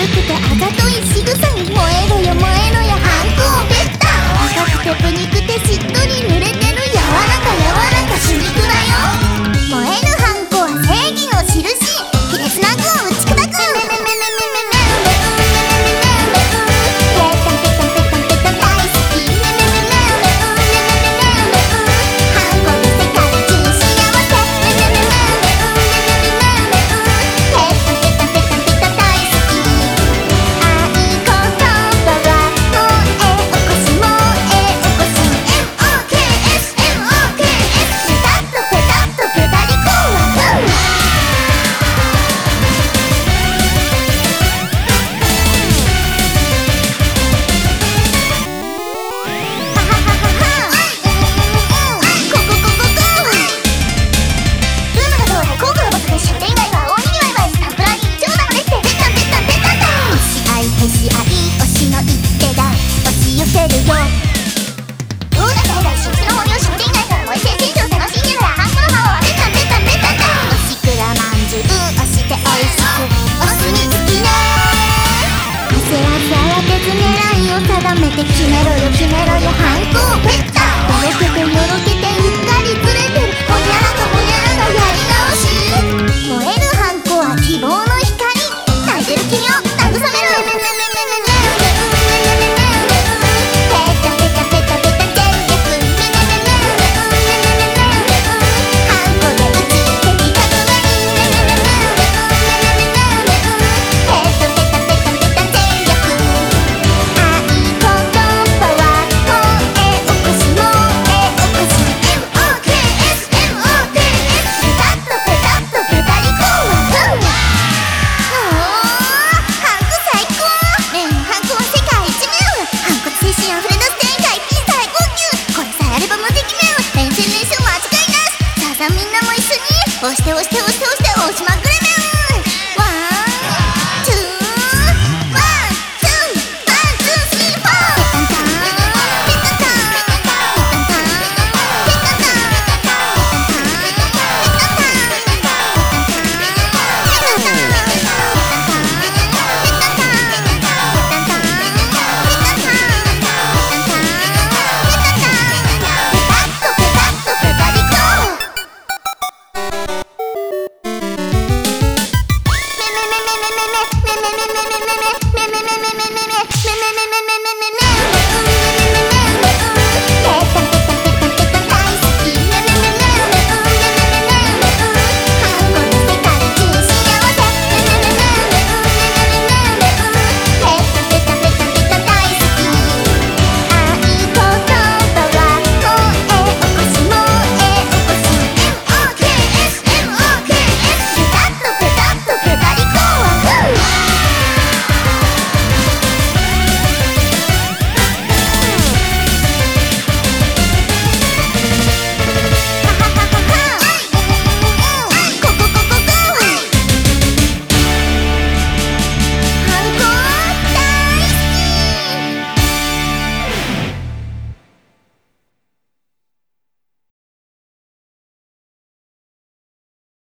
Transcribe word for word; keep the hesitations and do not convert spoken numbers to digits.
るくてあざとい仕草に燃えろよ燃えろよハンコをペッタ赤くてプニくてしっとり濡れてる柔らか柔らか主肉だよ燃えるハンコは正義の印卑劣な悪を打ち砕く定めて決めろよ決めろよハンコをペッタよろけてよろけてうっかりずれてるほにゃらかほにゃらかやり直し燃えるハンコは希望の光泣いてる君を慰めるみんなも一緒に押して押して押して押して